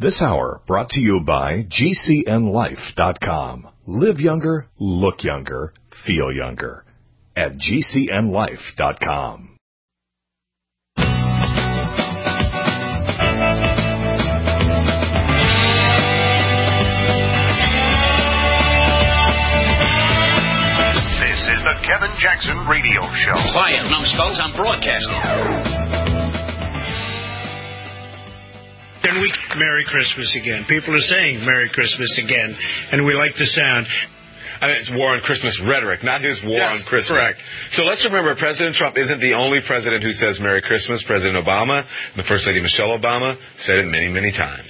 This hour brought to you by GCNLife.com. Live younger, look younger, feel younger. At GCNLife.com. This is the Kevin Jackson Radio Show. Quiet, numbskulls, I'm broadcasting. And Merry Christmas again. People are saying Merry Christmas again, and we like the sound. I mean, it's war on Christmas rhetoric, not his war on Christmas. Correct. So let's remember, President Trump isn't the only president who says Merry Christmas. President Obama and the First Lady Michelle Obama said it many, many times.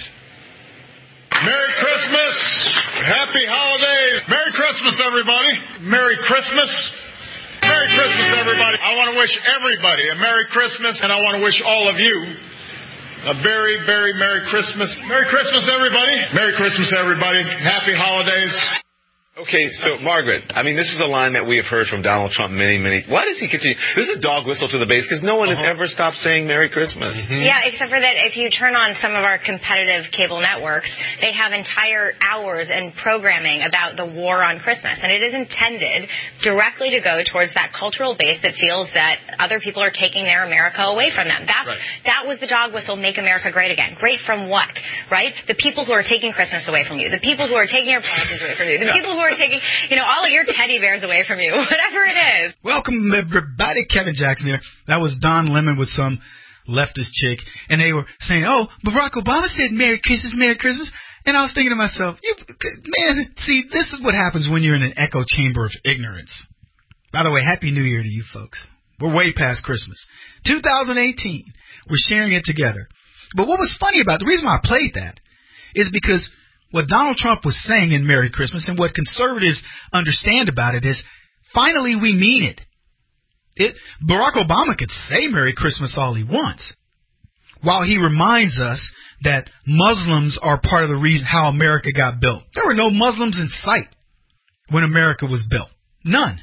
Merry Christmas! Happy holidays! Merry Christmas, everybody! Merry Christmas! Merry Christmas, everybody! I want to wish everybody a Merry Christmas, and I want to wish all of you a very, very Merry Christmas. Merry Christmas, everybody. Merry Christmas, everybody. Happy holidays. Okay, so, Margaret, I mean, this is a line that we have heard from Donald Trump many, many... Why does he continue? This is a dog whistle to the base, because no one has ever stopped saying Merry Christmas. Mm-hmm. Yeah, except for that if you turn on some of our competitive cable networks, they have entire hours and programming about the war on Christmas. And it is intended directly to go towards that cultural base that feels that other people are taking their America away from them. That was the dog whistle, Make America Great Again. Great from what, right? The people who are taking Christmas away from you. The people who are taking your politics away from you. The people who are taking, all of your teddy bears away from you, whatever it is. Welcome, everybody. Kevin Jackson here. That was Don Lemon with some leftist chick, and they were saying, oh, Barack Obama said Merry Christmas, Merry Christmas. And I was thinking to myself, man, see, this is what happens when you're in an echo chamber of ignorance. By the way, Happy New Year to you folks. We're way past Christmas. 2018. We're sharing it together. But what was funny about the reason why I played that is because what Donald Trump was saying in Merry Christmas and what conservatives understand about it is finally we mean it. Barack Obama could say Merry Christmas all he wants, while he reminds us that Muslims are part of the reason how America got built. There were no Muslims in sight when America was built. None.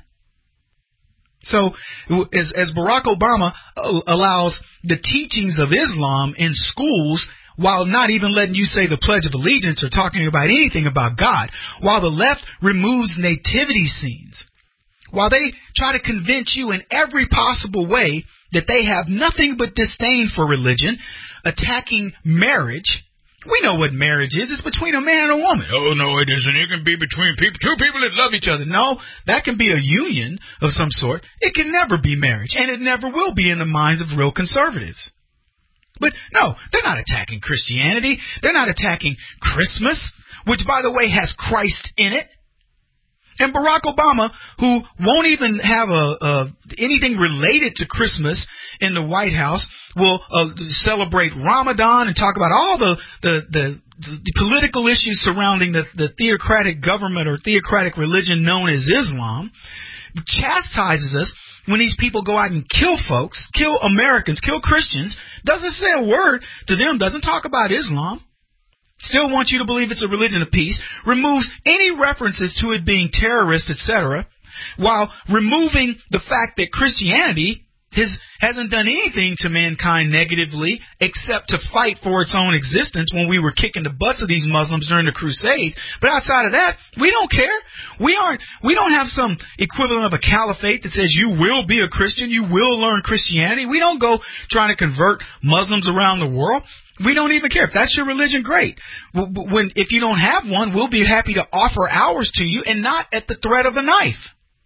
So as Barack Obama allows the teachings of Islam in schools, while not even letting you say the Pledge of Allegiance or talking about anything about God, while the left removes nativity scenes, while they try to convince you in every possible way that they have nothing but disdain for religion, attacking marriage. We know what marriage is. It's between a man and a woman. Oh, no, it isn't. It can be between two people that love each other. No, that can be a union of some sort. It can never be marriage, and it never will be in the minds of real conservatives. But no, they're not attacking Christianity. They're not attacking Christmas, which, by the way, has Christ in it. And Barack Obama, who won't even have anything related to Christmas in the White House, will celebrate Ramadan and talk about all the political issues surrounding the theocratic government or theocratic religion known as Islam, chastises us when these people go out and kill folks, kill Americans, kill Christians, doesn't say a word to them, doesn't talk about Islam, still wants you to believe it's a religion of peace, removes any references to it being terrorist, etc., while removing the fact that Christianity hasn't done anything to mankind negatively except to fight for its own existence when we were kicking the butts of these Muslims during the Crusades. But outside of that, we don't care. We don't have some equivalent of a caliphate that says you will be a Christian, you will learn Christianity. We don't go trying to convert Muslims around the world. We don't even care. If that's your religion, great. If you don't have one, we'll be happy to offer ours to you and not at the threat of a knife.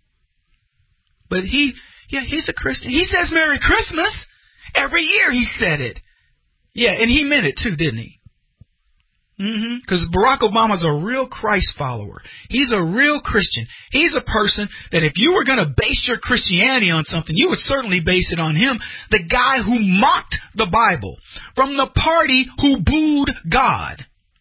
But he's a Christian. He says Merry Christmas. Every year he said it. Yeah, and he meant it too, didn't he? Because Barack Obama's a real Christ follower. He's a real Christian. He's a person that if you were going to base your Christianity on something, you would certainly base it on him, the guy who mocked the Bible, from the party who booed God.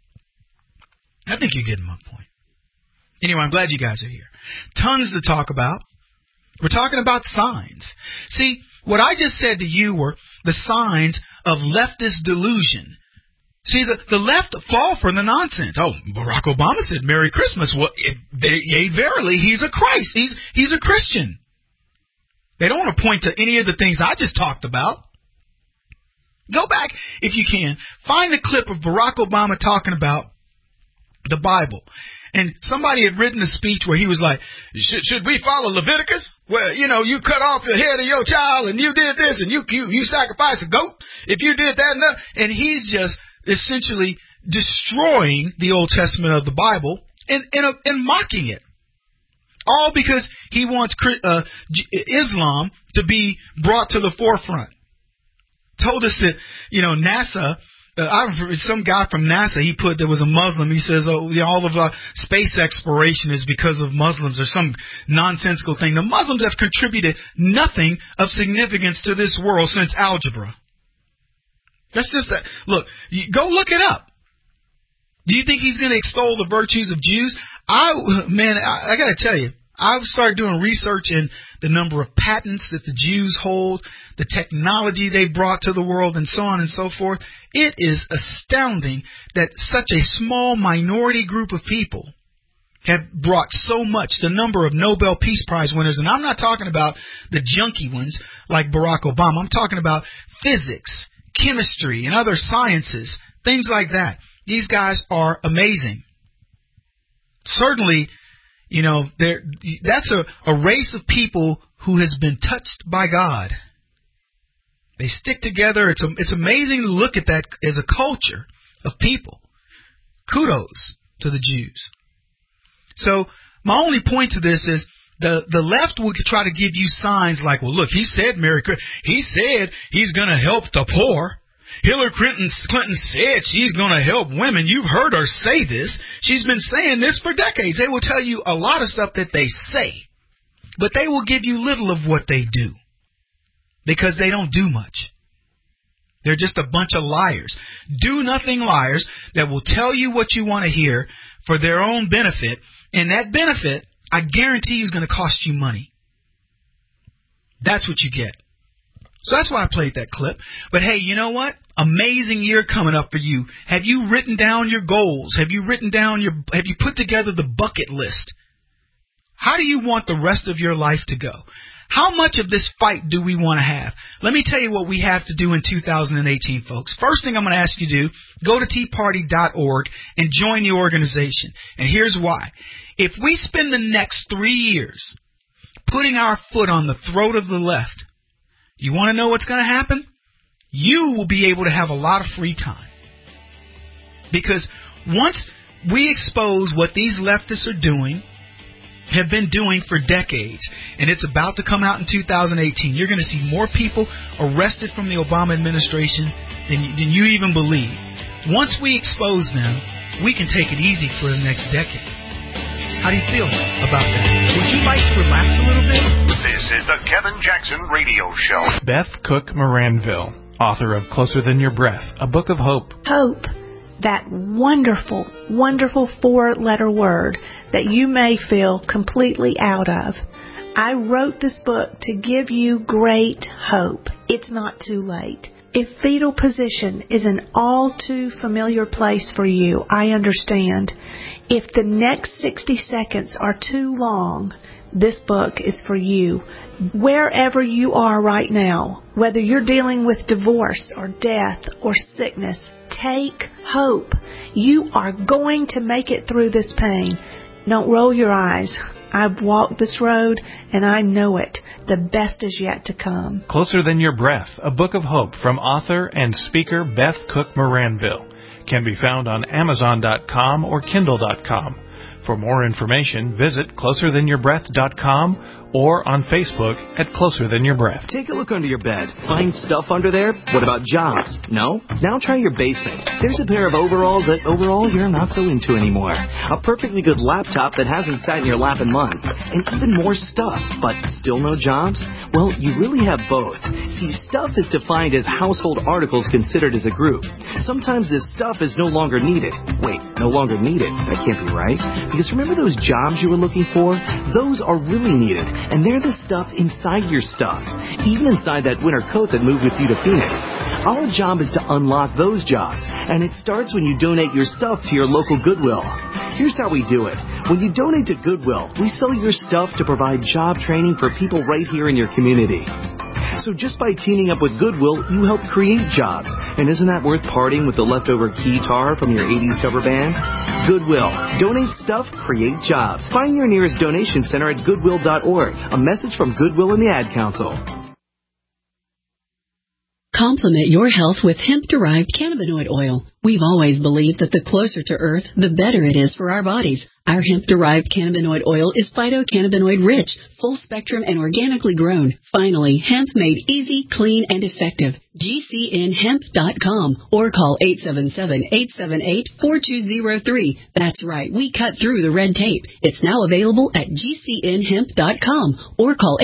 I think you're getting my point. Anyway, I'm glad you guys are here. Tons to talk about. We're talking about signs. See, what I just said to you were the signs of leftist delusion. See, the left fall for the nonsense. Oh, Barack Obama said Merry Christmas. Well, yea, verily, he's a Christ. He's a Christian. They don't want to point to any of the things I just talked about. Go back, if you can, find a clip of Barack Obama talking about the Bible. And somebody had written a speech where he was like, should we follow Leviticus? Well, you know, you cut off the head of your child and you did this and you sacrificed a goat if you did that. And he's just essentially destroying the Old Testament of the Bible and mocking it. All because he wants Islam to be brought to the forefront. Told us that, you know, NASA, some guy from NASA, he put there was a Muslim. He says, all of space exploration is because of Muslims or some nonsensical thing. The Muslims have contributed nothing of significance to this world since algebra. That's just that. Look, go look it up. Do you think he's going to extol the virtues of Jews? I got to tell you, I've started doing research in the number of patents that the Jews hold, the technology they brought to the world, and so on and so forth. It is astounding that such a small minority group of people have brought so much, the number of Nobel Peace Prize winners. And I'm not talking about the junky ones like Barack Obama. I'm talking about physics, chemistry, and other sciences, things like that. These guys are amazing. Certainly, you know, that's a race of people who has been touched by God. They stick together. It's amazing to look at that as a culture of people. Kudos to the Jews. So my only point to this is the left will try to give you signs like, well, look, he said he's going to help the poor. Hillary Clinton said she's going to help women. You've heard her say this. She's been saying this for decades. They will tell you a lot of stuff that they say, but they will give you little of what they do because they don't do much. They're just a bunch of liars. Do-nothing liars that will tell you what you want to hear for their own benefit, and that benefit, I guarantee you, is going to cost you money. That's what you get. So that's why I played that clip. But hey, you know what? Amazing year coming up for you. Have you written down your goals? Have you put together the bucket list? How do you want the rest of your life to go? How much of this fight do we want to have? Let me tell you what we have to do in 2018, folks. First thing I'm going to ask you to do, go to teaparty.org and join the organization. And here's why. If we spend the next 3 years putting our foot on the throat of the left, you want to know what's going to happen? You will be able to have a lot of free time. Because once we expose what these leftists are doing, have been doing for decades, and it's about to come out in 2018, you're going to see more people arrested from the Obama administration than you even believe. Once we expose them, we can take it easy for the next decade. How do you feel about that? Would you like to relax a little bit? This is the Kevin Jackson Radio Show. Beth Cook Moranville, author of Closer Than Your Breath, a book of hope. Hope, that wonderful, wonderful 4-letter word that you may feel completely out of. I wrote this book to give you great hope. It's not too late. If fetal position is an all too familiar place for you, I understand. If the next 60 seconds are too long, this book is for you. Wherever you are right now, whether you're dealing with divorce or death or sickness, take hope. You are going to make it through this pain. Don't roll your eyes. I've walked this road and I know it. The best is yet to come. Closer Than Your Breath, a book of hope from author and speaker Beth Cook Moranville. Can be found on Amazon.com or Kindle.com. For more information, visit CloserThanYourBreath.com or on Facebook at Closer Than Your Breath. Take a look under your bed. Find stuff under there? What about jobs? No? Now try your basement. There's a pair of overalls that overall you're not so into anymore. A perfectly good laptop that hasn't sat in your lap in months. And even more stuff, but still no jobs? Well, you really have both. See, stuff is defined as household articles considered as a group. Sometimes this stuff is no longer needed. Wait, no longer needed? That can't be right. Because remember those jobs you were looking for? Those are really needed. And they're the stuff inside your stuff, even inside that winter coat that moved with you to Phoenix. Our job is to unlock those jobs, and it starts when you donate your stuff to your local Goodwill. Here's how we do it. When you donate to Goodwill, we sell your stuff to provide job training for people right here in your community. So just by teaming up with Goodwill, you help create jobs. And isn't that worth parting with the leftover guitar from your 80s cover band? Goodwill. Donate stuff, create jobs. Find your nearest donation center at goodwill.org. A message from Goodwill and the Ad Council. Complement your health with hemp-derived cannabinoid oil. We've always believed that the closer to Earth, the better it is for our bodies. Our hemp-derived cannabinoid oil is phytocannabinoid-rich, full-spectrum, and organically grown. Finally, hemp made easy, clean, and effective. GCNhemp.com or call 877-878-4203. That's right, we cut through the red tape. It's now available at GCNhemp.com or call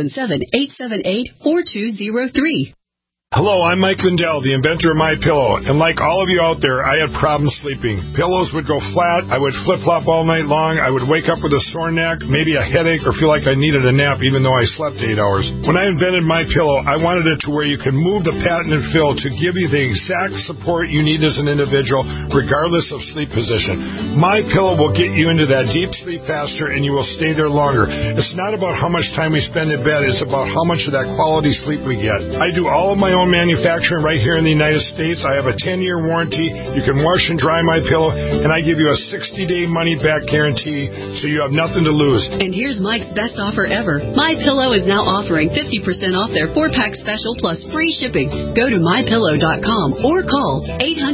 877-878-4203. Hello, I'm Mike Lindell, the inventor of MyPillow, and like all of you out there, I had problems sleeping. Pillows would go flat, I would flip-flop all night long, I would wake up with a sore neck, maybe a headache, or feel like I needed a nap even though I slept 8 hours. When I invented MyPillow, I wanted it to where you can move the patented fill to give you the exact support you need as an individual, regardless of sleep position. MyPillow will get you into that deep sleep faster, and you will stay there longer. It's not about how much time we spend in bed, it's about how much of that quality sleep we get. I do all of my own manufacturing right here in the United States. I have a 10-year warranty. You can wash and dry MyPillow, and I give you a 60-day money-back guarantee, so you have nothing to lose. And here's Mike's best offer ever. MyPillow is now offering 50% off their 4-pack special plus free shipping. Go to MyPillow.com or call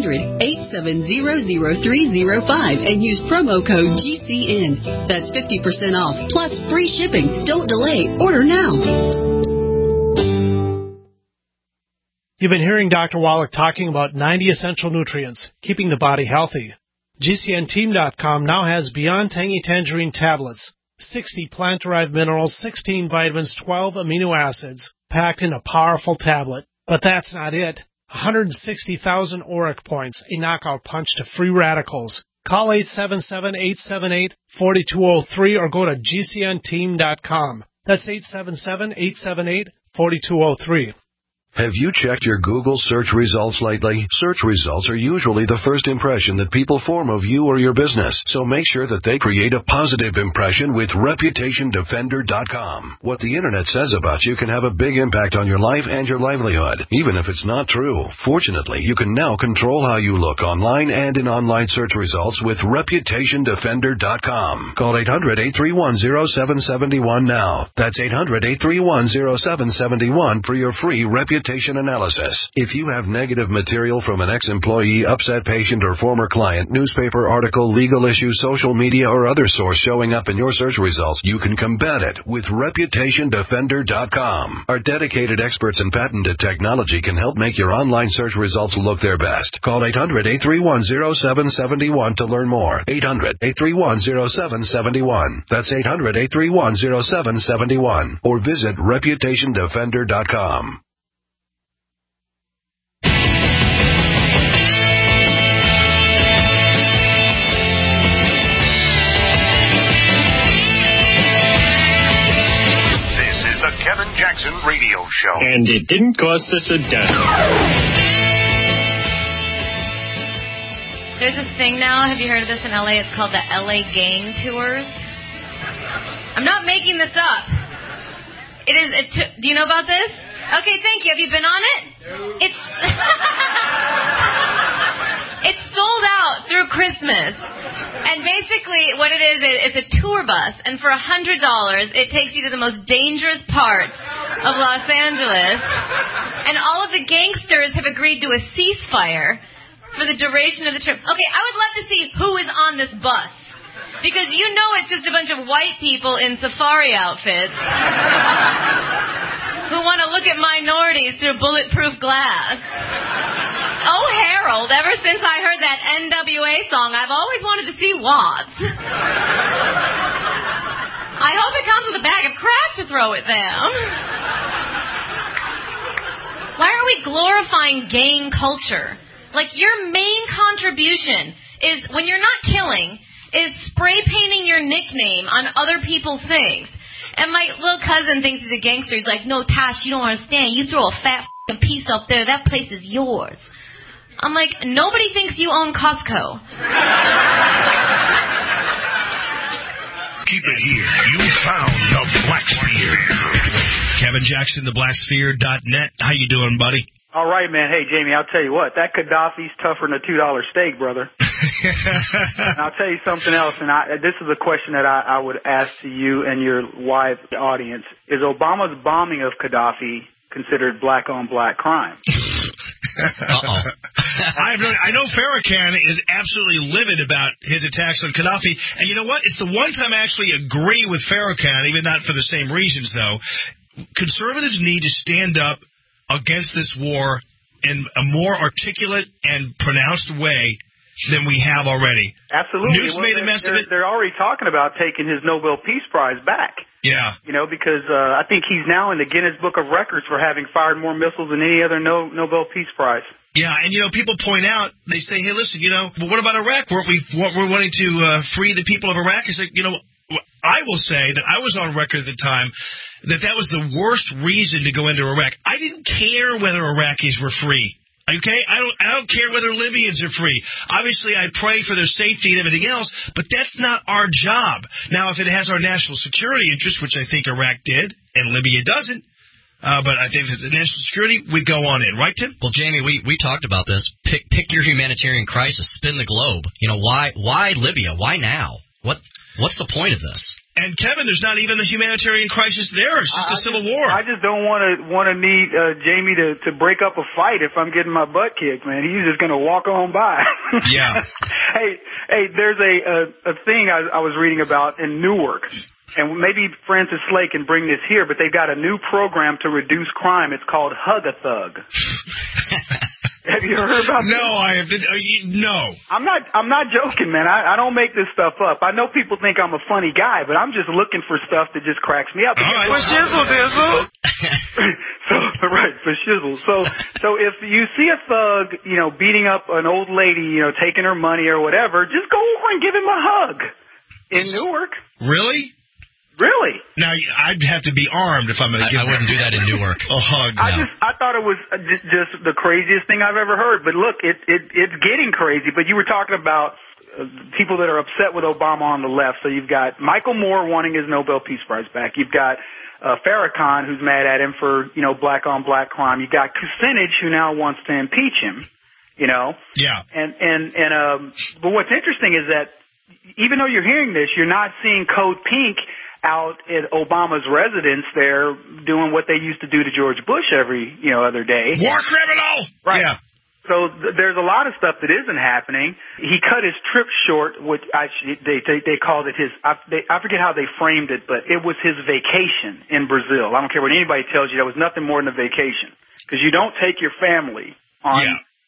800-870-0305 and use promo code GCN. That's 50% off plus free shipping. Don't delay. Order now. You've been hearing Dr. Wallach talking about 90 essential nutrients, keeping the body healthy. GCNteam.com now has Beyond Tangy Tangerine tablets, 60 plant-derived minerals, 16 vitamins, 12 amino acids, packed in a powerful tablet. But that's not it. 160,000 auric points, a knockout punch to free radicals. Call 877-878-4203 or go to GCNteam.com. That's 877-878-4203. Have you checked your Google search results lately? Search results are usually the first impression that people form of you or your business, so make sure that they create a positive impression with ReputationDefender.com. What the Internet says about you can have a big impact on your life and your livelihood, even if it's not true. Fortunately, you can now control how you look online and in online search results with ReputationDefender.com. Call 800-831-0771 now. That's 800-831-0771 for your free reputation analysis. If you have negative material from an ex-employee, upset patient, or former client, newspaper article, legal issue, social media, or other source showing up in your search results, you can combat it with ReputationDefender.com. Our dedicated experts in patented technology can help make your online search results look their best. Call 800-831-0771 to learn more. 800-831-0771. That's 800-831-0771. Or visit ReputationDefender.com. Kevin Jackson Radio Show. And it didn't cost us a dime. There's this thing now, have you heard of this in LA? It's called the LA Gang Tours. I'm not making this up. It is. Do you know about this? Okay, thank you. Have you been on it? No. It's sold out through Christmas. And basically what it is, it's a tour bus, and for $100, it takes you to the most dangerous parts of Los Angeles. And all of the gangsters have agreed to a ceasefire for the duration of the trip. Okay, I would love to see who is on this bus. Because you know it's just a bunch of white people in safari outfits who want to look at minorities through bulletproof glass. Oh, Harold, ever since I heard that NWA song, I've always wanted to see Watts. I hope it comes with a bag of crack to throw at them. Why are we glorifying gang culture? Like, your main contribution is, when you're not killing, is spray painting your nickname on other people's things. And my little cousin thinks he's a gangster. He's like, no, Tash, you don't understand. You throw a fat piece up there, that place is yours. I'm like, nobody thinks you own Costco. keep it here. You found the Black Sphere. Kevin Jackson, theblacksphere.net. How you doing, buddy? All right, man. Hey, Jamie, I'll tell you what. That Gaddafi's tougher than a $2 steak, brother. And I'll tell you something else, and this is a question that I would ask to you and your wide audience. Is Obama's bombing of Gaddafi considered black-on-black crime? I know Farrakhan is absolutely livid about his attacks on Gaddafi, and you know what? It's the one time I actually agree with Farrakhan, even not for the same reasons, though. Conservatives need to stand up against this war in a more articulate and pronounced way than we have already. Absolutely. News made a mess of it. They're already talking about taking his Nobel Peace Prize back. Yeah. You know, because I think he's now in the Guinness Book of Records for having fired more missiles than any other Nobel Peace Prize. Yeah, and, people point out, they say, hey, listen, but what about Iraq? We're wanting to free the people of Iraq. It's like, I will say that I was on record at the time that was the worst reason to go into Iraq. I didn't care whether Iraqis were free. Okay? I don't care whether Libyans are free. Obviously, I pray for their safety and everything else, but that's not our job. Now, if it has our national security interest, which I think Iraq did, and Libya doesn't, but I think if it's the national security, we go on in. Right, Tim? Well, Jamie, we talked about this. Pick your humanitarian crisis. Spin the globe. Why Libya? Why now? What's the point of this? And Kevin, there's not even a humanitarian crisis there. It's just a civil war. I just don't want to need Jamie to break up a fight if I'm getting my butt kicked, man. He's just going to walk on by. Yeah. Hey, there's a thing I was reading about in Newark, and maybe Francis Slay can bring this here, but they've got a new program to reduce crime. It's called Hug-a-Thug. Have you heard about this? No, I have. No. I'm not joking, man. I don't make this stuff up. I know people think I'm a funny guy, but I'm just looking for stuff that just cracks me up. All right. For shizzle, dizzle. Right, for shizzle. So if you see a thug, beating up an old lady, taking her money or whatever, just go over and give him a hug in Newark. Really? Really? Now, I'd have to be armed if I'm going to give I wouldn't do that in Newark. A hug. No. I thought it was just the craziest thing I've ever heard. But look, it's getting crazy. But you were talking about people that are upset with Obama on the left. So you've got Michael Moore wanting his Nobel Peace Prize back. You've got Farrakhan, who's mad at him for, black-on-black crime. You've got Kucinich, who now wants to impeach him, Yeah. But what's interesting is that even though you're hearing this, you're not seeing Code Pink out at Obama's residence there doing what they used to do to George Bush every, other day. War criminal! Right. Yeah. So there's a lot of stuff that isn't happening. He cut his trip short, which they called it his, I forget how they framed it, but it was his vacation in Brazil. I don't care what anybody tells you, that was nothing more than a vacation. Because you don't take your family on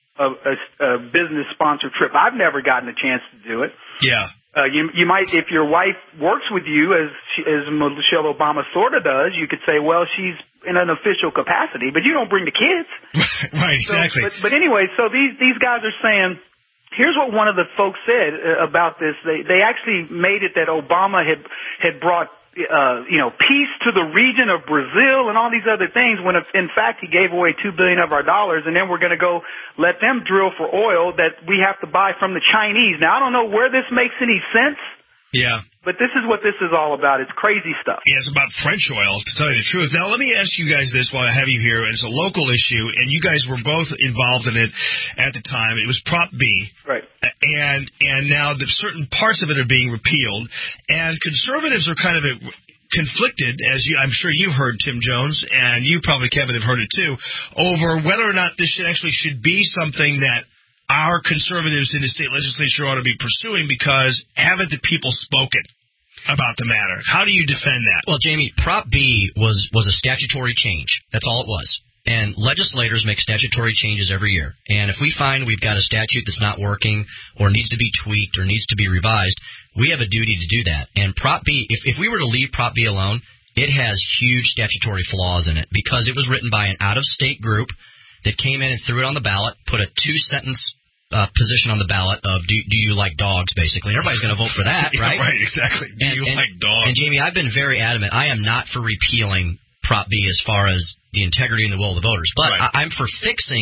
a business-sponsored trip. I've never gotten a chance to do it. Yeah. You might, if your wife works with you, as Michelle Obama sort of does, you could say, well, she's in an official capacity, but you don't bring the kids. Right, exactly. But anyway, so these guys are saying, here's what one of the folks said about this. They actually made it that Obama had brought peace to the region of Brazil and all these other things, when in fact he gave away $2 billion of our dollars, and then we're going to go let them drill for oil that we have to buy from the Chinese. Now, I don't know where this makes any sense. Yeah. But this is what this is all about. It's crazy stuff. Yeah, it's about French oil, to tell you the truth. Now, let me ask you guys this while I have you here. It's a local issue, and you guys were both involved in it at the time. It was Prop B. Right. And now certain parts of it are being repealed, and conservatives are kind of conflicted, as I'm sure you've heard, Tim Jones, and you probably, Kevin, have heard it too, over whether or not this should be something that our conservatives in the state legislature ought to be pursuing, because haven't the people spoken about the matter? How do you defend that? Well, Jamie, Prop B was a statutory change. That's all it was. And legislators make statutory changes every year. And if we find we've got a statute that's not working or needs to be tweaked or needs to be revised, we have a duty to do that. And Prop B, if we were to leave Prop B alone, it has huge statutory flaws in it, because it was written by an out-of-state group that came in and threw it on the ballot, put a 2-sentence position on the ballot of do you like dogs, basically. And everybody's going to vote for that, right? Right, exactly. Do you like dogs? And, Jamie, I've been very adamant. I am not for repealing Prop B as far as the integrity and the will of the voters. But right. I'm for fixing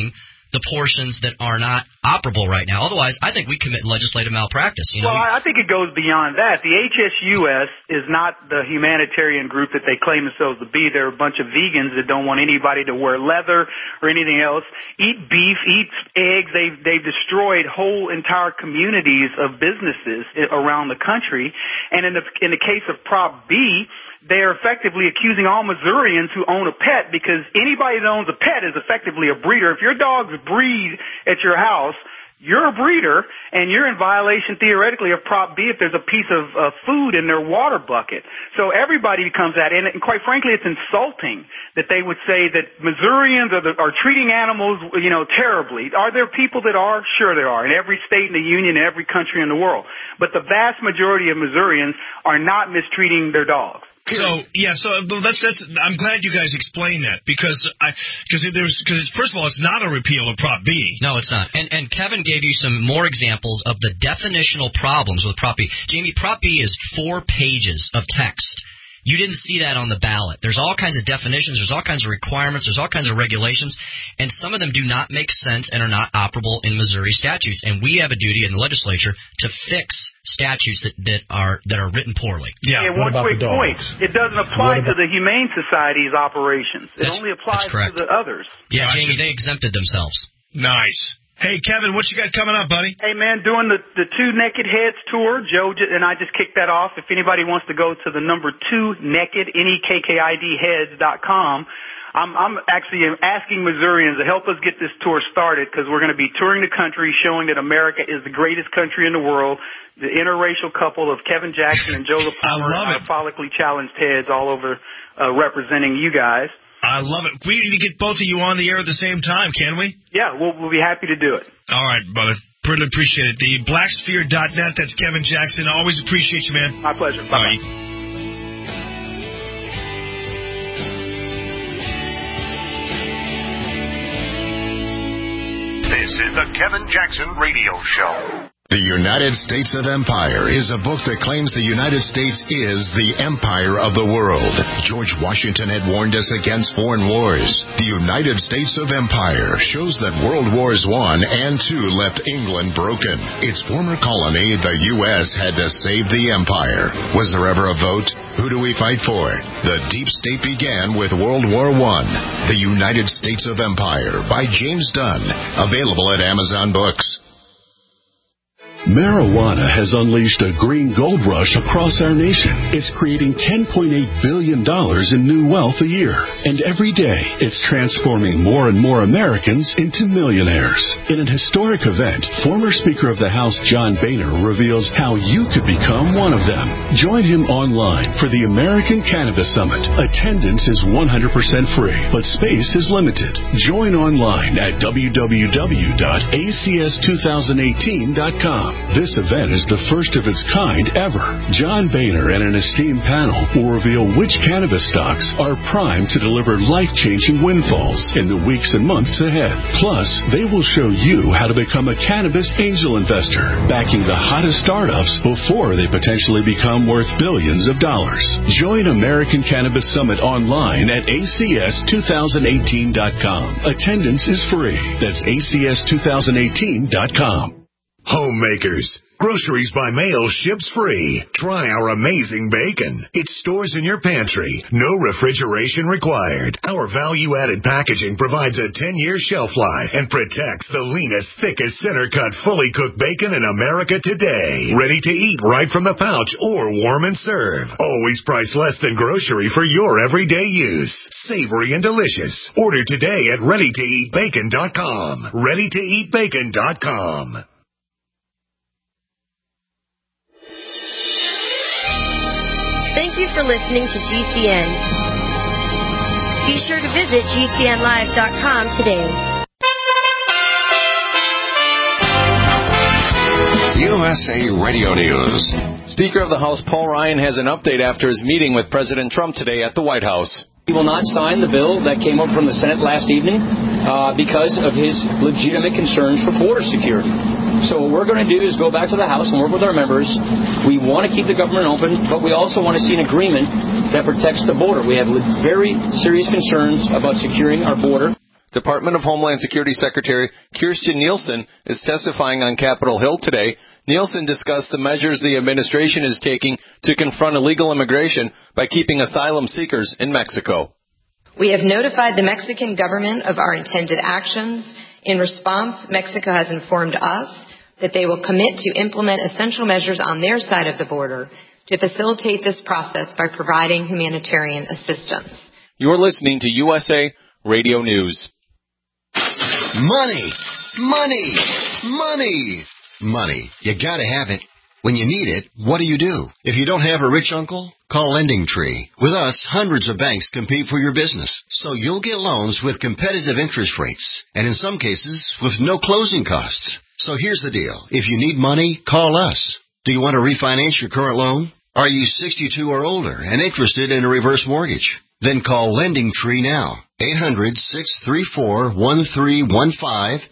the portions that are not operable right now. Otherwise, I think we commit legislative malpractice. Well, I think it goes beyond that. The HSUS is not the humanitarian group that they claim themselves to be. They're a bunch of vegans that don't want anybody to wear leather or anything else, eat beef, eat eggs. They've destroyed whole entire communities of businesses around the country. And in the case of Prop B, they are effectively accusing all Missourians who own a pet, because anybody that owns a pet is effectively a breeder. If your dogs breed at your house, you're a breeder, and you're in violation theoretically of Prop B if there's a piece of food in their water bucket. So everybody comes at it, and quite frankly, it's insulting that they would say that Missourians are treating animals, terribly. Are there people that are? Sure there are, in every state in the union, in every country in the world. But the vast majority of Missourians are not mistreating their dogs. So that's I'm glad you guys explained that, because first of all, it's not a repeal of Prop B. No, it's not. And Kevin gave you some more examples of the definitional problems with Prop B. Jamie, Prop B is 4 pages of text. You didn't see that on the ballot. There's all kinds of definitions. There's all kinds of requirements. There's all kinds of regulations. And some of them do not make sense and are not operable in Missouri statutes. And we have a duty in the legislature to fix statutes that are written poorly. Yeah, one quick point. It doesn't apply to the Humane Society's operations. It only applies to the others. Yeah, gotcha. Jamie, they exempted themselves. Nice. Hey, Kevin, what you got coming up, buddy? Hey, man, doing the Two Naked Heads tour. Joe and I just kicked that off. If anybody wants to go to the number 2 Naked, NEKKID heads.com, I'm actually asking Missourians to help us get this tour started, because we're going to be touring the country, showing that America is the greatest country in the world. The interracial couple of Kevin Jackson and Joe LaPalmer, anabolically challenged heads all over representing you guys. I love it. We need to get both of you on the air at the same time, can we? Yeah, we'll be happy to do it. All right, brother. Pretty appreciate it. The blacksphere.net, that's Kevin Jackson. Always appreciate you, man. My pleasure. Bye-bye. This is the Kevin Jackson Radio Show. The United States of Empire is a book that claims the United States is the empire of the world. George Washington had warned us against foreign wars. The United States of Empire shows that World Wars I and II left England broken. Its former colony, the U.S., had to save the empire. Was there ever a vote? Who do we fight for? The Deep State began with World War I. The United States of Empire by James Dunn. Available at Amazon Books. Marijuana has unleashed a green gold rush across our nation. It's creating $10.8 billion in new wealth a year. And every day, it's transforming more and more Americans into millionaires. In an historic event, former Speaker of the House John Boehner reveals how you could become one of them. Join him online for the American Cannabis Summit. Attendance is 100% free, but space is limited. Join online at www.acs2018.com. This event is the first of its kind ever. John Boehner and an esteemed panel will reveal which cannabis stocks are primed to deliver life-changing windfalls in the weeks and months ahead. Plus, they will show you how to become a cannabis angel investor, backing the hottest startups before they potentially become worth billions of dollars. Join American Cannabis Summit online at acs2018.com. Attendance is free. That's acs2018.com. Homemakers. Groceries by mail ships free. Try our amazing bacon. It stores in your pantry. No refrigeration required. Our value-added packaging provides a 10-year shelf life and protects the leanest, thickest, center-cut, fully cooked bacon in America today. Ready to eat right from the pouch or warm and serve. Always priced less than grocery for your everyday use. Savory and delicious. Order today at ReadyToEatBacon.com. ReadyToEatBacon.com. Thank you for listening to GCN. Be sure to visit GCNlive.com today. USA Radio News. Speaker of the House Paul Ryan has an update after his meeting with President Trump today at the White House. He will not sign the bill that came up from the Senate last evening because of his legitimate concerns for border security. So what we're going to do is go back to the House and work with our members. We want to keep the government open, but we also want to see an agreement that protects the border. We have very serious concerns about securing our border. Department of Homeland Security Secretary Kirstjen Nielsen is testifying on Capitol Hill today. Nielsen discussed the measures the administration is taking to confront illegal immigration by keeping asylum seekers in Mexico. We have notified the Mexican government of our intended actions. In response, Mexico has informed us that they will commit to implement essential measures on their side of the border to facilitate this process by providing humanitarian assistance. You're listening to USA Radio News. Money! Money! Money! Money. You gotta have it. When you need it, what do? If you don't have a rich uncle, call LendingTree. With us, hundreds of banks compete for your business, so you'll get loans with competitive interest rates, and in some cases, with no closing costs. So here's the deal. If you need money, call us. Do you want to refinance your current loan? Are you 62 or older and interested in a reverse mortgage? Then call LendingTree now. 800-634-1315.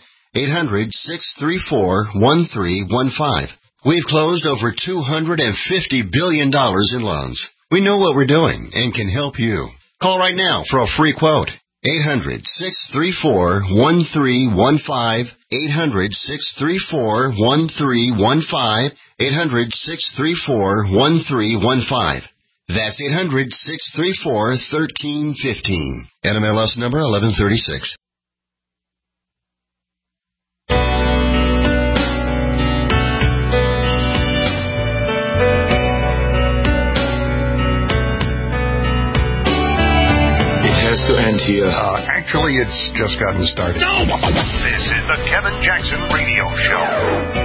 800-634-1315. We've closed over $250 billion in loans. We know what we're doing and can help you. Call right now for a free quote. 800-634-1315. 800-634-1315. 800-634-1315. That's 800-634-1315. NMLS number 1136. Has to end here. Actually, it's just gotten started. No! This is the Kevin Jackson Radio Show.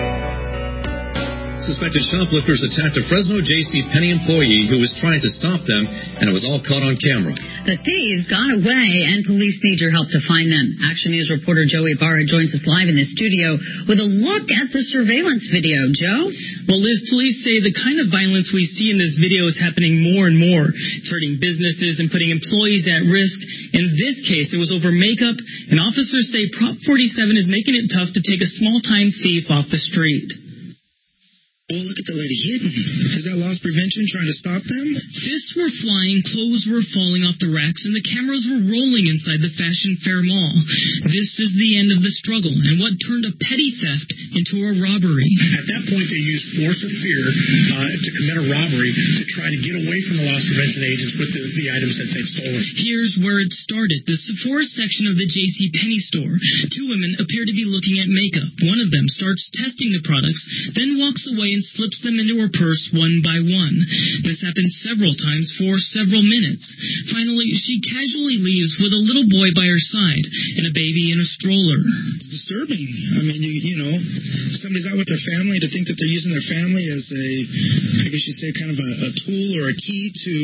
Suspected shoplifters attacked a Fresno JCPenney employee who was trying to stop them, and it was all caught on camera. The thieves got away, and police need your help to find them. Action News reporter Joey Barra joins us live in the studio with a look at the surveillance video. Joe? Well, Liz, police say the kind of violence we see in this video is happening more and more. It's hurting businesses and putting employees at risk. In this case, it was over makeup, and officers say Prop 47 is making it tough to take a small-time thief off the street. Oh, look at the lady hitting. Is that loss prevention trying to stop them? Fists were flying, clothes were falling off the racks, and the cameras were rolling inside the Fashion Fair Mall. This is the end of the struggle, and what turned a petty theft into a robbery. At that point, they used force or fear to commit a robbery to try to get away from the loss prevention agents with the items that they'd stolen. Here's where it started. The Sephora section of the JCPenney store. Two women appear to be looking at makeup. One of them starts testing the products, then walks away and slips them into her purse one by one. This happens several times for several minutes. Finally, she casually leaves with a little boy by her side and a baby in a stroller. It's disturbing. I mean, you know, somebody's out with their family to think that they're using their family as I guess you'd say, kind of a tool or a key to,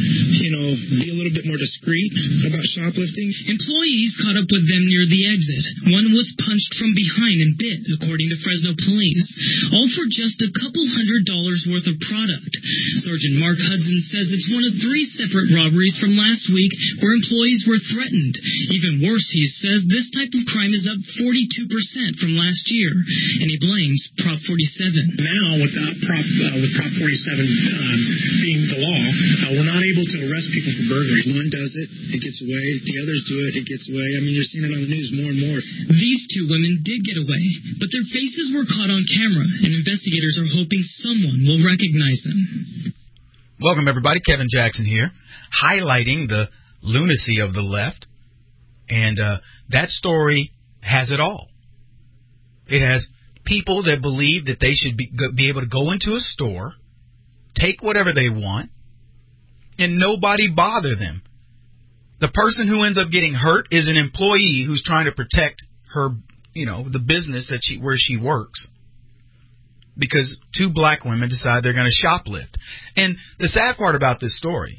be a little bit more discreet about shoplifting. Employees caught up with them near the exit. One was punched from behind and bit, according to Fresno police, all for just a couple $100 worth of product. Sergeant Mark Hudson says it's one of 3 separate robberies from last week where employees were threatened. Even worse, he says this type of crime is up 42% from last year, and he blames Prop 47. Now, with Prop 47 being the law, we're not able to arrest people for burglary. One does it, it gets away. The others do it, it gets away. I mean, you're seeing it on the news more and more. These 2 women did get away, but their faces were caught on camera, and investigators are hoping someone will recognize them. Welcome, everybody. Kevin Jackson here, highlighting the lunacy of the left. And that story has it all. It has people that believe that they should be able to go into a store, take whatever they want, and nobody bother them. The person who ends up getting hurt is an employee who's trying to protect her, the business where she works. Because 2 black women decide they're going to shoplift. And the sad part about this story,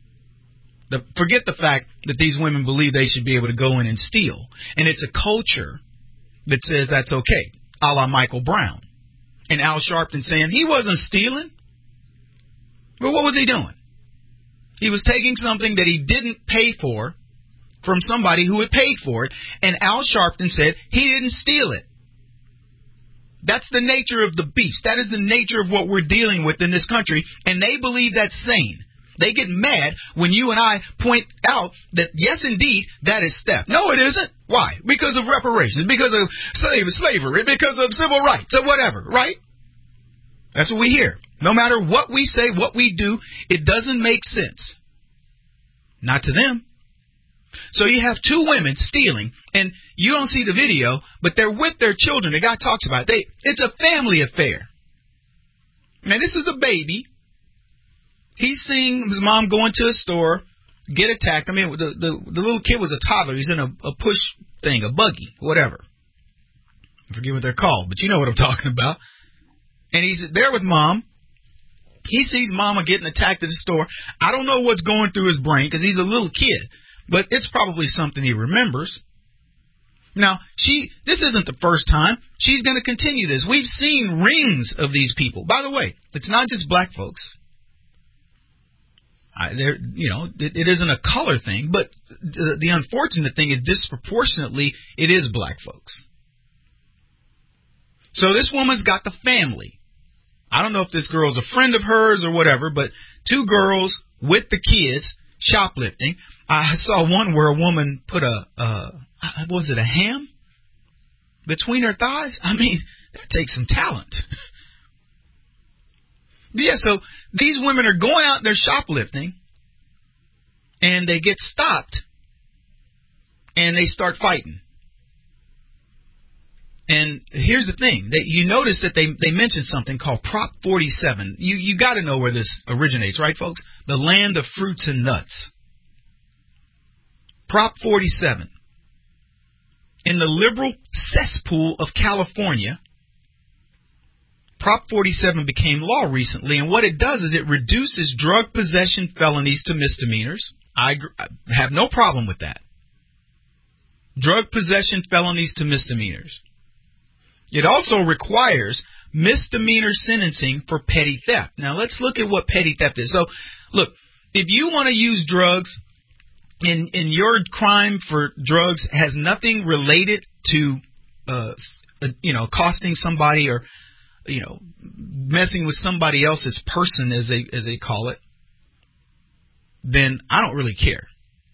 forget the fact that these women believe they should be able to go in and steal. And it's a culture that says that's okay, a la Michael Brown. And Al Sharpton saying he wasn't stealing. But what was he doing? He was taking something that he didn't pay for from somebody who had paid for it. And Al Sharpton said he didn't steal it. That's the nature of the beast. That is the nature of what we're dealing with in this country, and they believe that's sane. They get mad when you and I point out that, yes, indeed, that is theft. No, it isn't. Why? Because of reparations, because of slavery, because of civil rights, or whatever, right? That's what we hear. No matter what we say, what we do, it doesn't make sense. Not to them. So you have two women stealing, and you don't see the video, but they're with their children. The guy talks about it. It's a family affair. Now, this is a baby. He's seeing his mom go into a store, get attacked. I mean, the little kid was a toddler. He's in a push thing, a buggy, whatever. I forget what they're called, but you know what I'm talking about. And he's there with mom. He sees mama getting attacked at the store. I don't know what's going through his brain because he's a little kid, but it's probably something he remembers. Now, this isn't the first time. She's going to continue this. We've seen rings of these people. By the way, it's not just black folks. It isn't a color thing, but the unfortunate thing is disproportionately it is black folks. So this woman's got the family. I don't know if this girl's a friend of hers or whatever, but two girls with the kids shoplifting. I saw one where a woman put a ham between her thighs? I mean, that takes some talent. Yeah, so these women are going out there shoplifting, and they get stopped, and they start fighting. And here's the thing. You notice that they mentioned something called Prop 47. You got to know where this originates, right, folks? The land of fruits and nuts. Prop 47. In the liberal cesspool of California, Prop 47 became law recently, and what it does is it reduces drug possession felonies to misdemeanors. I have no problem with that. Drug possession felonies to misdemeanors. It also requires misdemeanor sentencing for petty theft. Now, let's look at what petty theft is. So, look, if you want to use drugs and your crime for drugs has nothing related to, costing somebody or, messing with somebody else's person, as they call it, then I don't really care.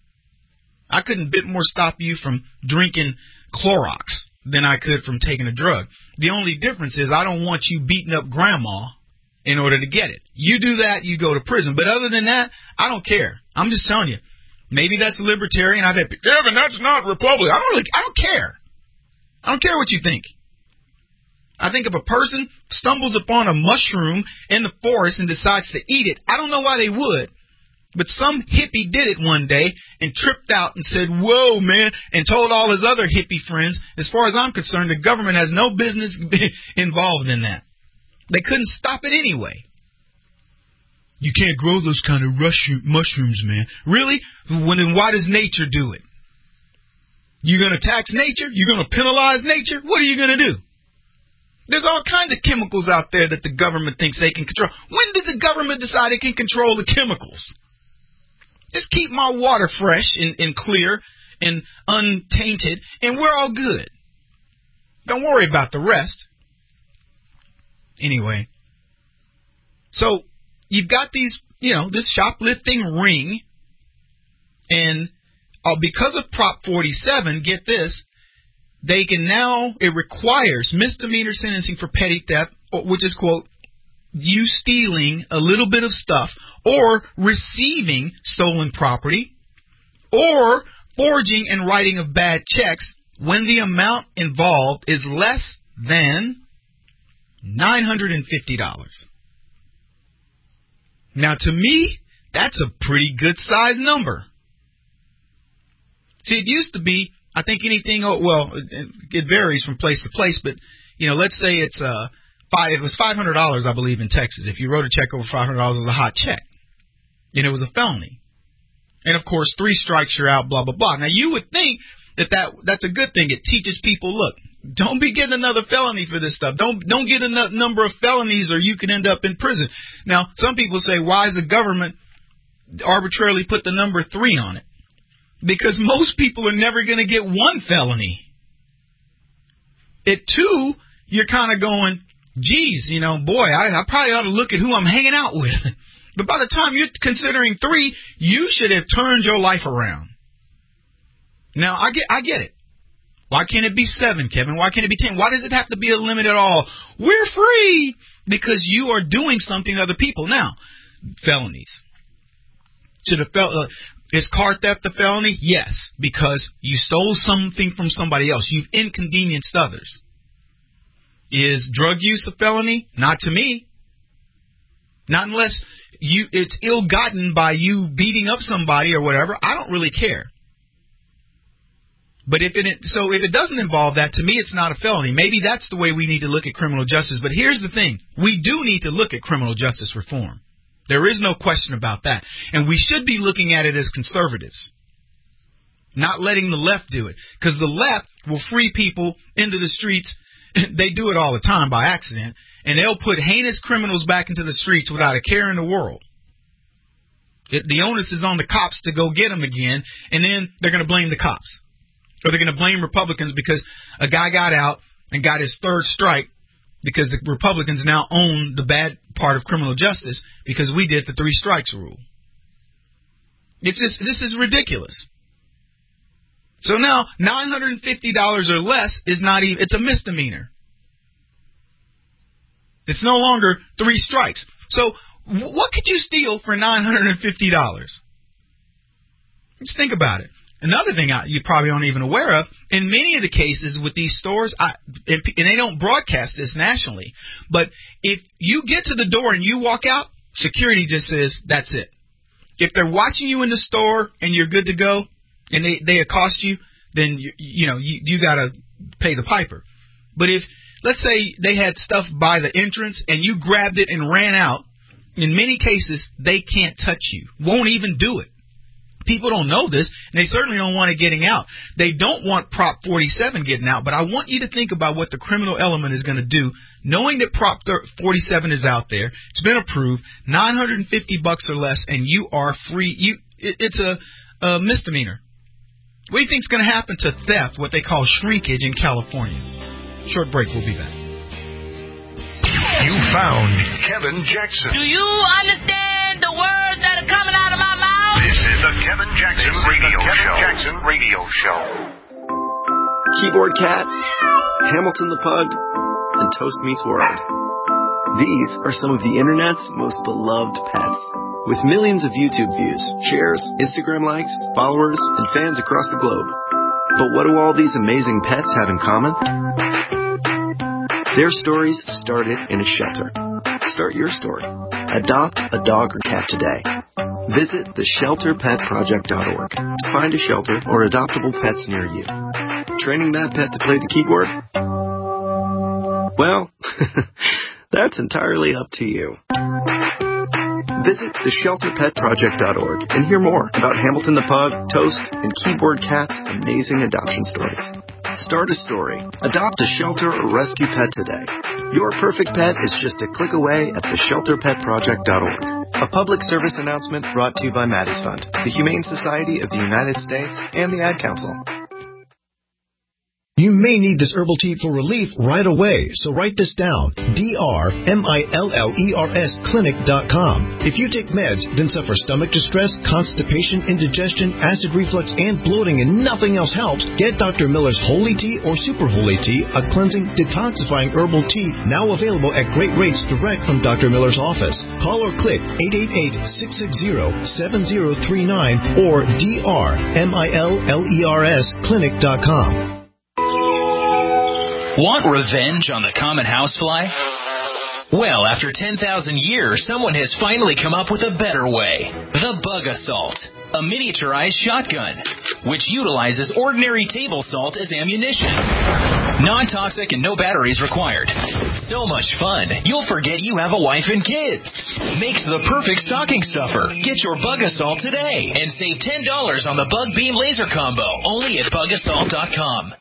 I couldn't bit more stop you from drinking Clorox than I could from taking a drug. The only difference is I don't want you beating up grandma in order to get it. You do that, you go to prison. But other than that, I don't care. I'm just telling you. Maybe that's libertarian. I've had, Kevin, that's not Republican. I don't care. I don't care what you think. I think if a person stumbles upon a mushroom in the forest and decides to eat it, I don't know why they would. But some hippie did it one day and tripped out and said, whoa, man, and told all his other hippie friends, as far as I'm concerned, the government has no business involved in that. They couldn't stop it anyway. You can't grow those kind of mushrooms, man. Really? Then why does nature do it? You're going to tax nature? You're going to penalize nature? What are you going to do? There's all kinds of chemicals out there that the government thinks they can control. When did the government decide it can control the chemicals? Just keep my water fresh and clear and untainted, and we're all good. Don't worry about the rest. Anyway, so you've got these, this shoplifting ring, and because of Prop 47, get this, they can now, it requires misdemeanor sentencing for petty theft, which is, quote, you stealing a little bit of stuff or receiving stolen property or forging and writing of bad checks when the amount involved is less than $950. Now, to me, that's a pretty good size number. See, it used to be, I think anything, it varies from place to place, but, let's say it was $500, I believe, in Texas. If you wrote a check over $500, it was a hot check. And it was a felony. And, of course, 3 strikes, you're out, blah, blah, blah. Now, you would think that's a good thing. It teaches people, look, don't be getting another felony for this stuff. Don't get a number of felonies or you could end up in prison. Now, some people say, why does the government arbitrarily put the number 3 on it? Because most people are never going to get 1 felony. At 2, you're kind of going, geez, boy, I probably ought to look at who I'm hanging out with. But by the time you're considering 3, you should have turned your life around. Now, I get it. Why can't it be 7, Kevin? Why can't it be 10? Why does it have to be a limit at all? We're free because you are doing something to other people. Now, felonies. Is car theft a felony? Yes, because you stole something from somebody else. You've inconvenienced others. Is drug use a felony? Not to me. Not unless it's ill-gotten by you beating up somebody or whatever. I don't really care. But if it doesn't involve that, to me it's not a felony. Maybe that's the way we need to look at criminal justice. But here's the thing. We do need to look at criminal justice reform. There is no question about that. And we should be looking at it as conservatives. Not letting the left do it. Because the left will free people into the streets. They do it all the time by accident. And they'll put heinous criminals back into the streets without a care in the world. The onus is on the cops to go get them again. And then they're going to blame the cops. Or they're going to blame Republicans because a guy got out and got his 3rd strike because the Republicans now own the bad part of criminal justice because we did the 3 strikes rule. This is ridiculous. So now $950 or less is not even, it's a misdemeanor. It's no longer 3 strikes. So what could you steal for $950? Just think about it. Another thing you probably aren't even aware of, in many of the cases with these stores, and they don't broadcast this nationally, but if you get to the door and you walk out, security just says, that's it. If they're watching you in the store and you're good to go, and they accost you, then you got to pay the piper. But if, let's say they had stuff by the entrance and you grabbed it and ran out, in many cases, they can't touch you, won't even do it. People don't know this, and they certainly don't want it getting out. They don't want Prop 47 getting out, but I want you to think about what the criminal element is going to do, knowing that Prop 47 is out there, it's been approved, $950 or less, and you are free. It's a misdemeanor. What do you think is going to happen to theft, what they call shrinkage in California? Short break, we'll be back. You found Kevin Jackson. Do you understand the words that are coming out of my mouth? This is the Kevin Jackson Radio Show. Keyboard Cat, Hamilton the Pug, and Toast Meets World. These are some of the internet's most beloved pets. With millions of YouTube views, shares, Instagram likes, followers, and fans across the globe. But what do all these amazing pets have in common? Their stories started in a shelter. Start your story. Adopt a dog or cat today. Visit theshelterpetproject.org to find a shelter or adoptable pets near you. Training that pet to play the keyboard? Well, that's entirely up to you. Visit theshelterpetproject.org and hear more about Hamilton the Pug, Toast, and Keyboard Cat's amazing adoption stories. Start a story. Adopt a shelter or rescue pet today. Your perfect pet is just a click away at theshelterpetproject.org. A public service announcement brought to you by Maddie's Fund, the Humane Society of the United States, and the Ad Council. You may need this herbal tea for relief right away, so write this down. DRMILLERS clinic.com. If you take meds, then suffer stomach distress, constipation, indigestion, acid reflux, and bloating, and nothing else helps, get Dr. Miller's Holy Tea or Super Holy Tea, a cleansing, detoxifying herbal tea, now available at great rates direct from Dr. Miller's office. Call or click 888-660-7039 or DRMILLERS clinic.com. Want revenge on the common housefly? Well, after 10,000 years, someone has finally come up with a better way. The Bug Assault, a miniaturized shotgun, which utilizes ordinary table salt as ammunition. Non-toxic and no batteries required. So much fun, you'll forget you have a wife and kids. Makes the perfect stocking stuffer. Get your Bug Assault today and save $10 on the Bug Beam Laser Combo, only at bugassault.com.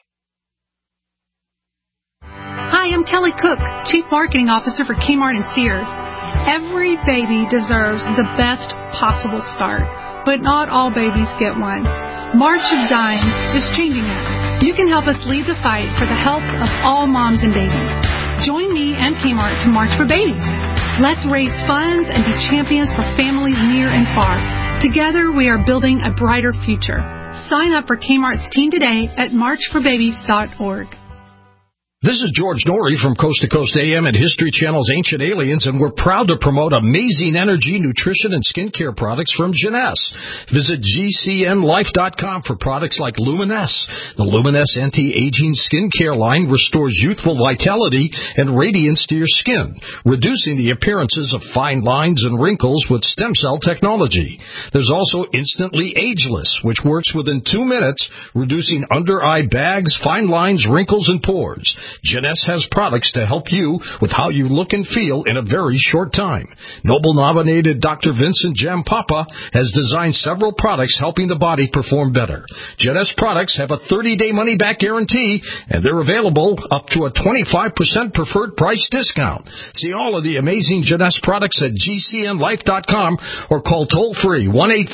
Hi, I'm Kelly Cook, Chief Marketing Officer for Kmart and Sears. Every baby deserves the best possible start, but not all babies get one. March of Dimes is changing that. You can help us lead the fight for the health of all moms and babies. Join me and Kmart to March for Babies. Let's raise funds and be champions for families near and far. Together, we are building a brighter future. Sign up for Kmart's team today at marchforbabies.org. This is George Norrie from Coast to Coast AM and History Channel's Ancient Aliens, and we're proud to promote amazing energy, nutrition, and skincare products from Jeunesse. Visit GCNLife.com for products like Luminesse. The Luminesse anti-aging skincare line restores youthful vitality and radiance to your skin, reducing the appearances of fine lines and wrinkles with stem cell technology. There's also Instantly Ageless, which works within 2 minutes, reducing under-eye bags, fine lines, wrinkles, and pores. Jeunesse has products to help you with how you look and feel in a very short time. Nobel-nominated Dr. Vincent Jampapa has designed several products helping the body perform better. Jeunesse products have a 30-day money-back guarantee, and they're available up to a 25% preferred price discount. See all of the amazing Jeunesse products at GCNLife.com or call toll-free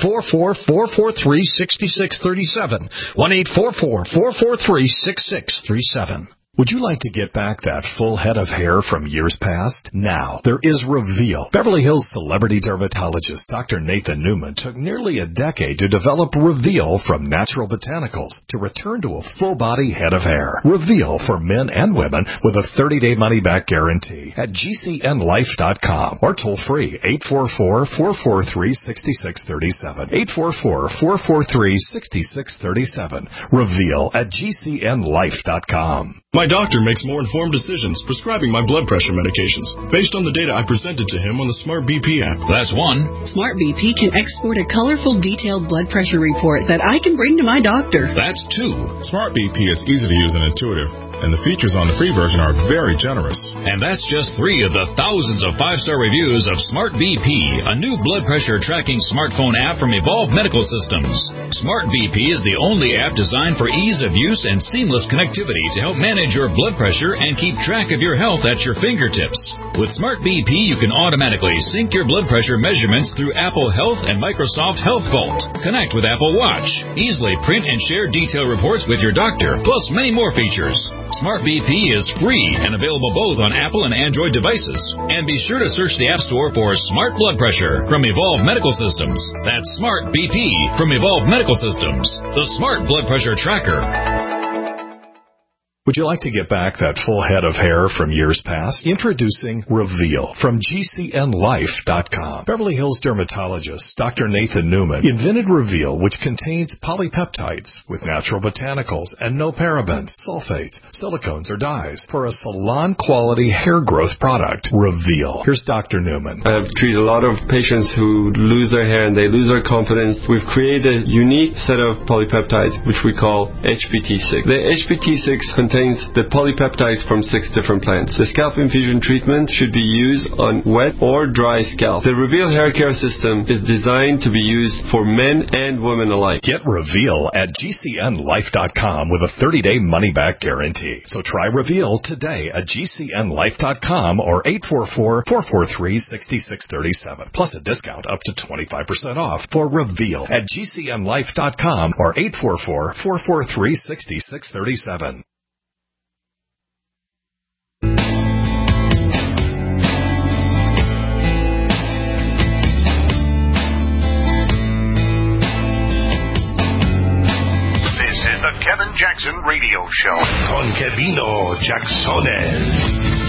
1-844-443-6637, 1-844-443-6637. Would you like to get back that full head of hair from years past? Now, there is Reveal. Beverly Hills celebrity dermatologist Dr. Nathan Newman took nearly a decade to develop Reveal from natural botanicals to return to a full-body head of hair. Reveal for men and women with a 30-day money-back guarantee at GCNLife.com or toll-free 844-443-6637, 844-443-6637. Reveal at GCNLife.com. My doctor makes more informed decisions prescribing my blood pressure medications based on the data I presented to him on the Smart BP app. That's one. Smart BP can export a colorful, detailed blood pressure report that I can bring to my doctor. That's two. Smart BP is easy to use and intuitive, and the features on the free version are very generous. And that's just 3 of the thousands of 5-star reviews of Smart BP, a new blood pressure tracking smartphone app from Evolve Medical Systems. Smart BP is the only app designed for ease of use and seamless connectivity to help manage your blood pressure and keep track of your health at your fingertips. With Smart BP, you can automatically sync your blood pressure measurements through Apple Health and Microsoft Health Vault. Connect with Apple Watch. Easily print and share detailed reports with your doctor, plus many more features. Smart BP is free and available both on Apple and Android devices. And be sure to search the App Store for Smart Blood Pressure from Evolve Medical Systems. That's Smart BP from Evolve Medical Systems, the Smart Blood Pressure Tracker. Would you like to get back that full head of hair from years past? Introducing Reveal from GCNLife.com. Beverly Hills dermatologist Dr. Nathan Newman invented Reveal, which contains polypeptides with natural botanicals and no parabens, sulfates, silicones, or dyes for a salon-quality hair growth product. Reveal. Here's Dr. Newman. I have treated a lot of patients who lose their hair and they lose their confidence. We've created a unique set of polypeptides, which we call HPT6. The HPT6 contains the polypeptides from 6 different plants. The scalp infusion treatment should be used on wet or dry scalp. The Reveal hair care system is designed to be used for men and women alike. Get Reveal at GCNLife.com with a 30-day money-back guarantee. So try Reveal today at GCNLife.com or 844-443-6637. Plus a discount up to 25% off for Reveal at GCNLife.com or 844-443-6637. The Kevin Jackson Radio Show. Con Kevino Jacksones.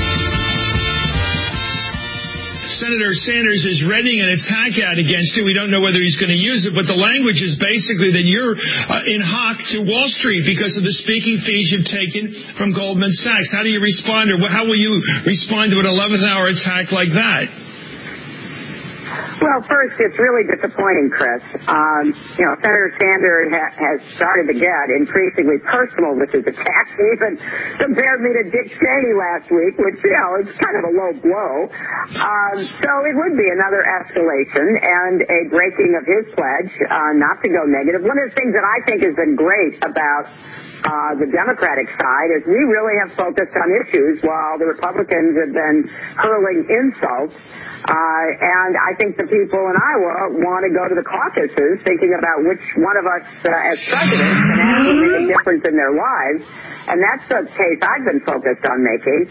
Senator Sanders is readying an attack ad against it. We don't know whether he's going to use it, but the language is basically that you're in hock to Wall Street because of the speaking fees you've taken from Goldman Sachs. How do you respond, or how will you respond to an 11th hour attack like that? Well, first, it's really disappointing, Chris. Senator Sanders has started to get increasingly personal with his attacks. He even compared me to Dick Cheney last week, which, is kind of a low blow. So it would be another escalation and a breaking of his pledge not to go negative. One of the things that I think has been great about the Democratic side is we really have focused on issues while the Republicans have been hurling insults. And I think think the people in Iowa want to go to the caucuses thinking about which one of us as president can actually make a difference in their lives. And that's the case I've been focused on making.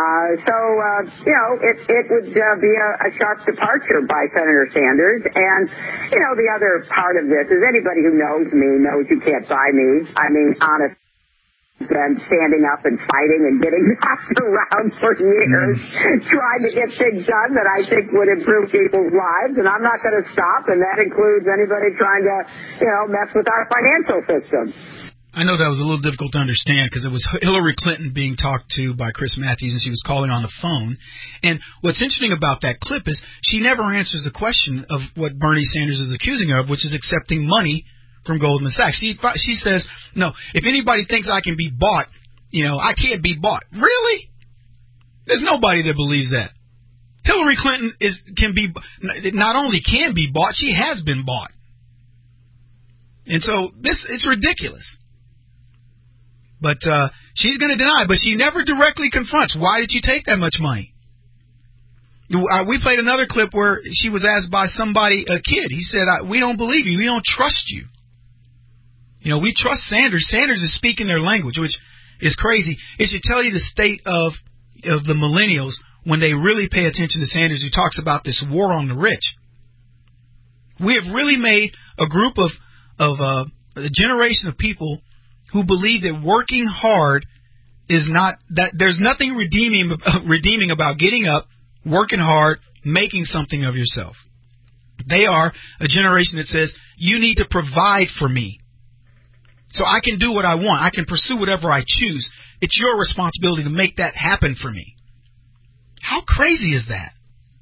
It would be a sharp departure by Senator Sanders. And, the other part of this is anybody who knows me knows you can't buy me. I mean, honest. And standing up and fighting and getting knocked around for years, trying to get things done that I think would improve people's lives, and I'm not going to stop, and that includes anybody trying to, mess with our financial system. I know that was a little difficult to understand because it was Hillary Clinton being talked to by Chris Matthews, and she was calling on the phone. And what's interesting about that clip is she never answers the question of what Bernie Sanders is accusing her of, which is accepting money from Goldman Sachs. She says, no, if anybody thinks I can be bought, I can't be bought. Really? There's nobody that believes that. Hillary Clinton not only can be bought, she has been bought. And so it's ridiculous. But she's going to deny, but she never directly confronts. Why did you take that much money? We played another clip where she was asked by somebody, a kid. He said, we don't believe you. We don't trust you. We trust Sanders. Sanders is speaking their language, which is crazy. It should tell you the state of the millennials when they really pay attention to Sanders, who talks about this war on the rich. We have really made a group of a generation of people who believe that working hard is not, that there's nothing redeeming about getting up, working hard, making something of yourself. They are a generation that says, you need to provide for me. So I can do what I want. I can pursue whatever I choose. It's your responsibility to make that happen for me. How crazy is that?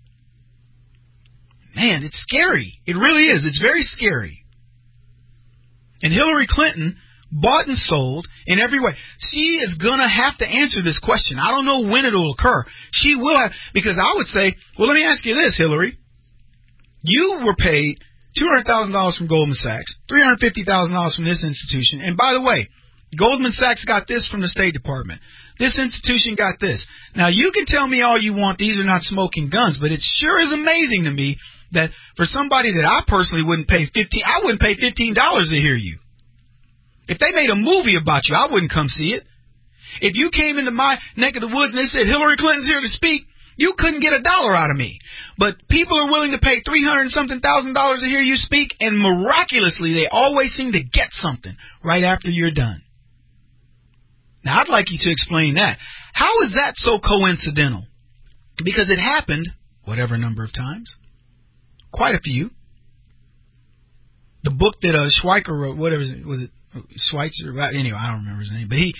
Man, it's scary. It really is. It's very scary. And Hillary Clinton bought and sold in every way. She is going to have to answer this question. I don't know when it will occur. She will have, because I would say, well, let me ask you this, Hillary. You were paid $200,000 from Goldman Sachs, $350,000 from this institution. And by the way, Goldman Sachs got this from the State Department. This institution got this. Now, you can tell me all you want, these are not smoking guns, but it sure is amazing to me that for somebody that I personally wouldn't pay I wouldn't pay $15 to hear you. If they made a movie about you, I wouldn't come see it. If you came into my neck of the woods and they said, Hillary Clinton's here to speak, you couldn't get $1 out of me. But people are willing to pay $300,000 to hear you speak, and miraculously, they always seem to get something right after you're done. Now, I'd like you to explain that. How is that so coincidental? Because it happened, whatever number of times, quite a few. The book that Schweiker wrote, whatever was it, Schweitzer? Anyway, I don't remember his name, but he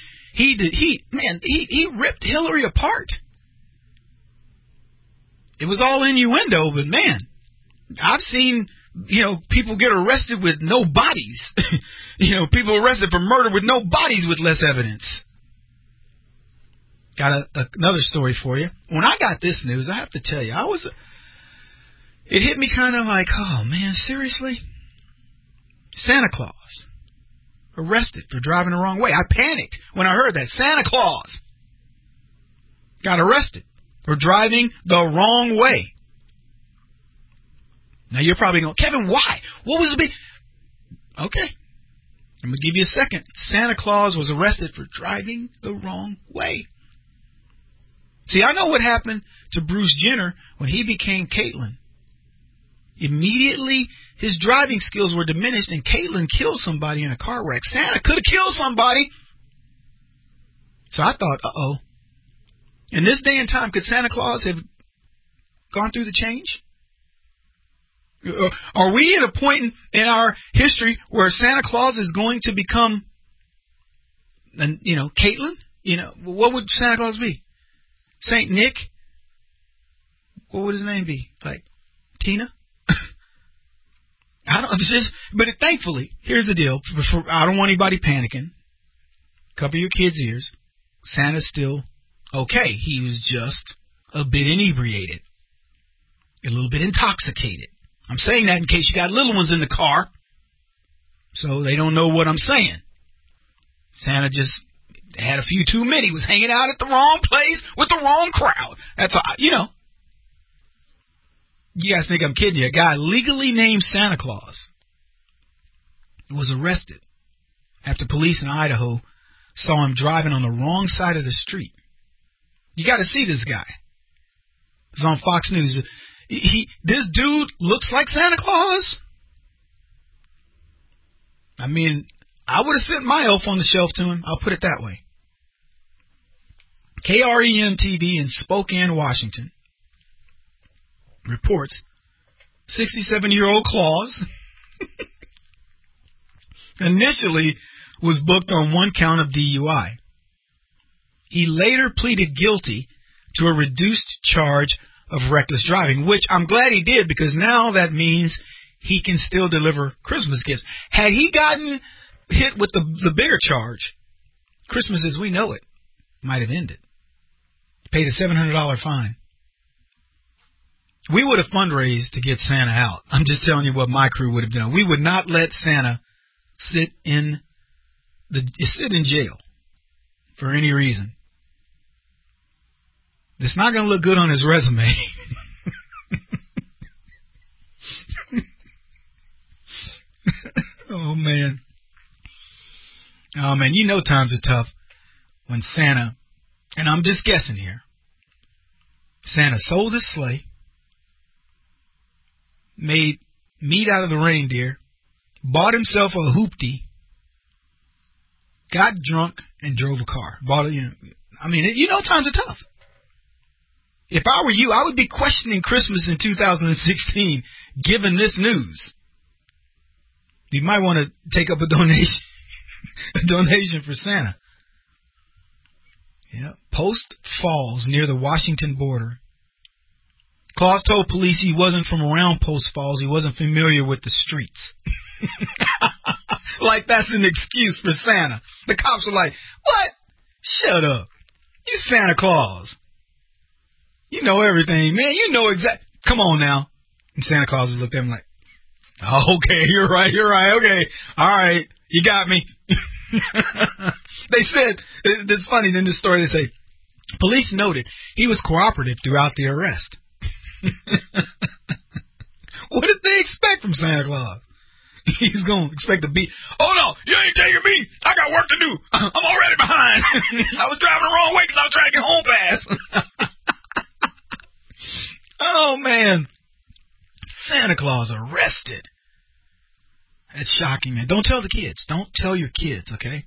ripped Hillary apart. It was all innuendo, but man, I've seen, people get arrested with no bodies. People arrested for murder with no bodies with less evidence. Got another story for you. When I got this news, I have to tell you, it hit me kind of like, oh man, seriously? Santa Claus arrested for driving the wrong way. I panicked when I heard that. Santa Claus got arrested for driving the wrong way. Now you're probably going, Kevin, why? What was the big... Okay. I'm going to give you a second. Santa Claus was arrested for driving the wrong way. See, I know what happened to Bruce Jenner when he became Caitlyn. Immediately, his driving skills were diminished, and Caitlyn killed somebody in a car wreck. Santa could have killed somebody. So I thought, uh-oh. In this day and time, could Santa Claus have gone through the change? Are we at a point in our history where Santa Claus is going to become, Caitlyn? What would Santa Claus be? Saint Nick? What would his name be? Like Tina? But thankfully, here's the deal. I don't want anybody panicking. Cover your kids' ears. Santa's still okay. He was just a bit inebriated. A little bit intoxicated. I'm saying that in case you got little ones in the car, so they don't know what I'm saying. Santa just had a few too many. Was hanging out at the wrong place with the wrong crowd. That's all, You guys think I'm kidding you. A guy legally named Santa Claus was arrested after police in Idaho saw him driving on the wrong side of the street. You got to see this guy. It's on Fox News. This dude looks like Santa Claus. I mean, I would have sent my elf on the shelf to him. I'll put it that way. KREM-TV in Spokane, Washington reports 67-year-old Claus initially was booked on one count of DUI. He later pleaded guilty to a reduced charge of reckless driving, which I'm glad he did, because now that means he can still deliver Christmas gifts. Had he gotten hit with the bigger charge, Christmas as we know it might have ended. Paid a $700 fine. We would have fundraised to get Santa out. I'm just telling you what my crew would have done. We would not let Santa sit in jail for any reason. It's not going to look good on his resume. Oh, man. Oh, man, you know times are tough when Santa, and I'm just guessing here, Santa sold his sleigh, made meat out of the reindeer, bought himself a hoopty, got drunk, and drove a car. Times are tough. If I were you, I would be questioning Christmas in 2016, given this news. You might want to take up a donation for Santa. Post Falls, near the Washington border. Claus told police he wasn't from around Post Falls. He wasn't familiar with the streets. Like that's an excuse for Santa. The cops are like, what? Shut up. You Santa Claus. You know everything, man. You know exactly. Come on now. And Santa Claus looked at him like, oh, okay, you're right, okay. All right, you got me. They said, it's funny, in this story they say, police noted he was cooperative throughout the arrest. What did they expect from Santa Claus? He's going to expect to be, oh no, you ain't taking me. I got work to do. I'm already behind. I was driving the wrong way because I was trying to get home fast. Oh, man. Santa Claus arrested. That's shocking, man. Don't tell the kids. Don't tell your kids, okay?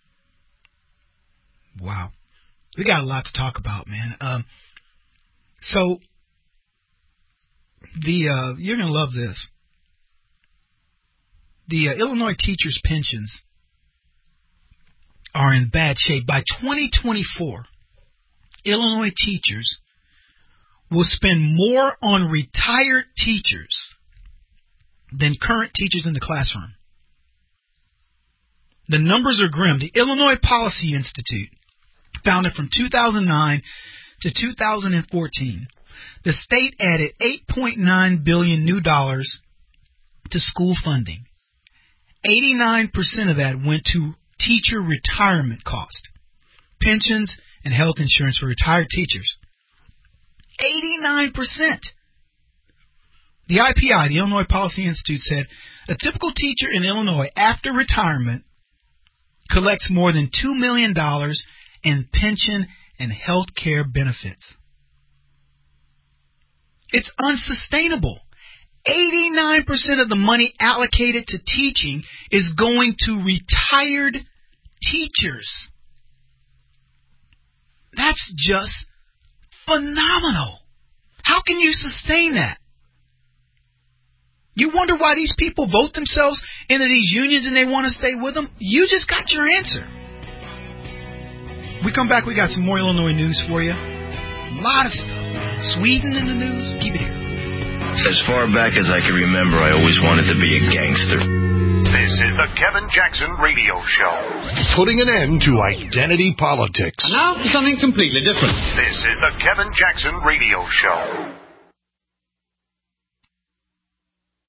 Wow. We got a lot to talk about, man. You're going to love this. The Illinois teachers' pensions are in bad shape. By 2024, Illinois teachers will spend more on retired teachers than current teachers in the classroom. The numbers are grim. The Illinois Policy Institute, founded from 2009 to 2014, the state added $8.9 billion new dollars to school funding. 89% of that went to teacher retirement cost, pensions, and health insurance for retired teachers. 89%. The IPI, the Illinois Policy Institute, said a typical teacher in Illinois after retirement collects more than $2 million in pension and health care benefits. It's unsustainable. 89% of the money allocated to teaching is going to retired teachers. That's just phenomenal. How can you sustain that? You wonder why these people vote themselves into these unions and they want to stay with them? You just got your answer. We come back, we got some more Illinois news for you. A lot of stuff. Sweden in the news. Keep it here. As far back as I can remember, I always wanted to be a gangster. This is the Kevin Jackson Radio Show. Putting an end to identity politics. And now for something completely different. This is the Kevin Jackson Radio Show.